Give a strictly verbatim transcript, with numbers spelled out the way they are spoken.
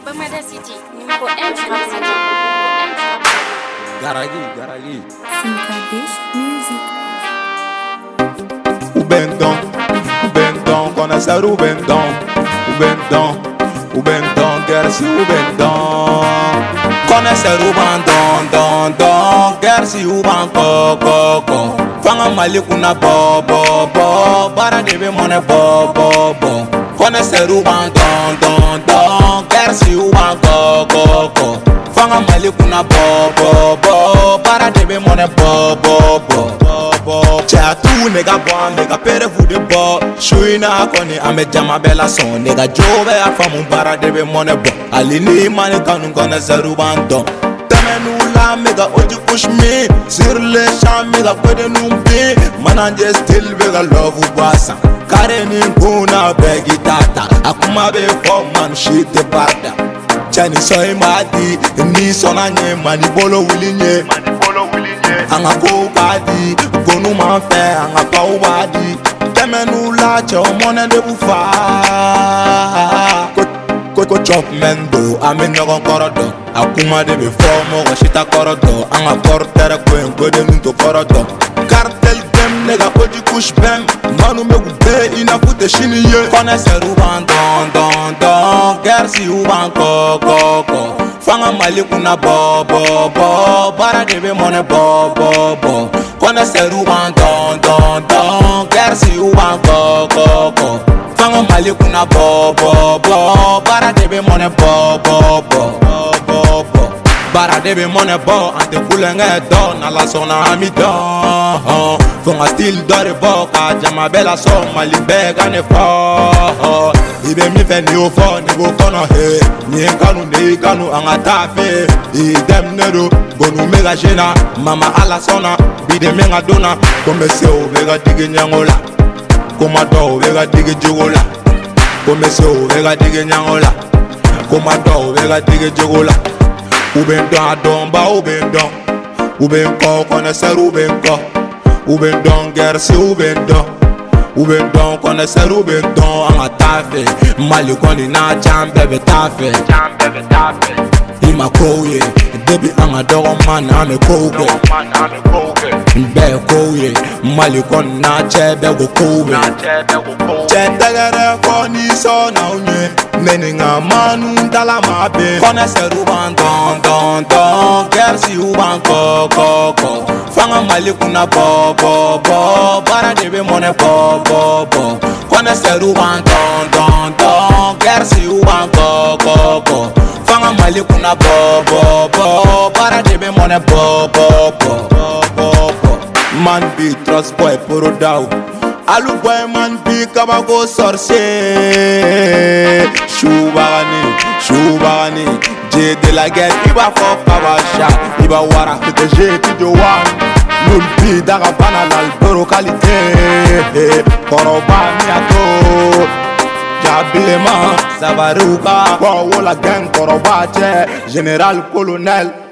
Bamada City, numéro un sur Amsterdam. Garagi, Garagi. Simcadish Music. O Bendão, o Bendão, conhecer o Bendão, o Bendão, o Bendão, quer se o Bendão. Conhecer o Bandão, dom, dom, quer se o Banco, coco. Fanga maliku na bo, bo, bo, para de ver mone bo, bo, bo. Conhecer o Bandão, dom, dom, quer se o Banco, coco. Fanga maliku na bo, bo, bo, para de ver mone bo, bo, bo. Cha tu nega bo nega pere vude bo Shuina koni ame jama bela son nega jobe afamu para debe mone bo Alini mani kanu kone zeru bando Temenu la mega oji push me Sur le champ mega kwede numbi Mananje still vega love ubasa Kare ni nguna begi tata Akuma be for man shit the barda Chani soy madi Ni sona nye mani bolo wili nye Anga go badi, go no man fair, anga go badi. Temenu la che o mone de bufa. Ko ko chop mendo, ame nyogon korodo. Akuma de be formo, ko shita korodo. Anga kortere ko en go de nunto korodo. Cartel dem nega oji kush bem. Manu me gube ina fute shini ye. Connaisseur u ban don don don, gersi u ban ko ko ko. Fanga maliku na bo bo bo Bara debe mone bo bo bo Connaisseur u ban don don don Gersi u ban ko ko ko Fanga maliku na bo bo bo Bara debe mone bo bo bo bo bo Bara debe mone bo Ante kulenge do Na la sona ami do Fonga still dore bo Ka jama bela so Malimbe gane fo Ibe mi fe ni o fo Ni go kono he Ni kanu ni kanu anga tafe Idem nedo Gonu mega jena Mama ala sona Bide menga dona Kome se o vega dige nyangola Koma do vega dige jigola Kome se o vega dige nyangola Koma do vega dige jigola Ubendo adomba ubendo Ubenko connaisseur ubenko Ubendo gersi ubendo Ubendo connaisseur ubendo anga tafe Mali koni na jam bebe tafe Jam bebe tafe Ima kouye Debi anga dogo man ame kouge Mbe kouye Mali koni na chebe go koube Chetegere koni so na unye Neni nga manu dala mabe Connaisseur uban don don don Gersi uban ko ko ko Fanga mali kuna bo bo bo Bara debe mone bo bo bo Connaisseur uban don don don Gersi uban ko ko ko Fanga mali kuna bo bo bo Bara debe mone bo bo bo bo bo Man be trust boy poro daw Alu boy man be kabago sorcier Shubagani, shubagani J de la guerre, iba fo kabasha Iba wara, tete J ti jo wan Lul bi daga bana lal boro kalite Koroba miato Jabilema, Savaruka Kwa wola gang koroba che General colonel